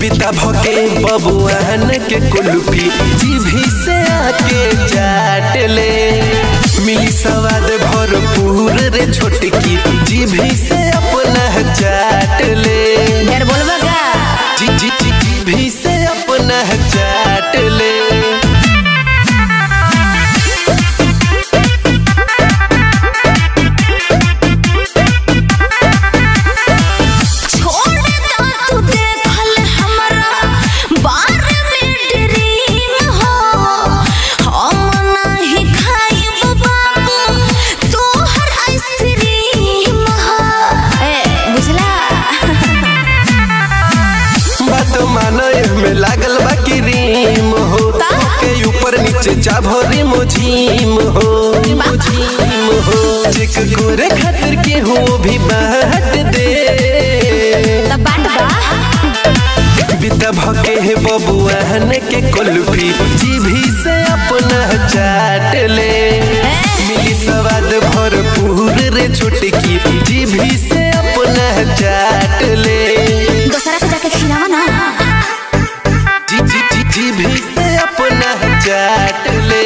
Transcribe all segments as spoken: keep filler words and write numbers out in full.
बिता भके बबुआन के कुल्फी जीभी से आके चाट ले। मिली स्वाद भरपूर रे छोटकी जीभी से अपना चाट ले। यार बोलबा का जी जी जी जीभी से अपना चाट ले। में लागल बा क्रीम हो के ऊपर नीचे चाभरी मोझीम हो मोझीम हो चेक करे खातिर के हो भी बाट दे तब बाट बा बिता भके है बबुआन के कुल्फी जीभी से अपना चाट ले। मिली स्वाद भरपूर रे छोटकी जीभी से अपना चाट ले। दूसरा से जाके खिलावा ना जीभी से अपना चाट ले।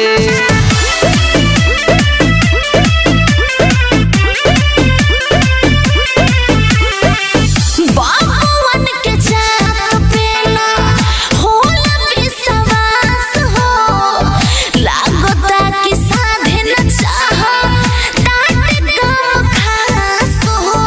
बाबूवन के जात पे ना होला विश्वास हो लागता कि साधे न चाह टाट गम खास हो।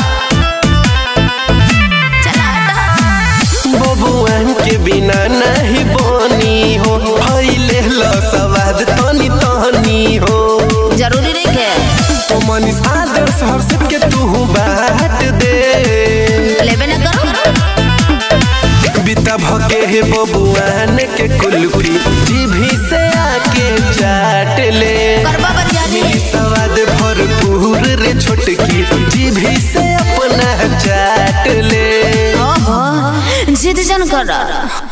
चला बबुआन के बिना नहीं बनी हो भइले लो स्वाद तनी तनी हो। जरूरी नहीं के तो मनीष आदर्श हर्षित के तू बाट दे लेबे न करो। बिता भके है बबुआन के कुल्फी जीभी से आके चाट ले। करबा बरियानी मिली स्वाद भरपूर रे छोटकी जीभी से अपना चाट ले। ओहो जिद जन कर।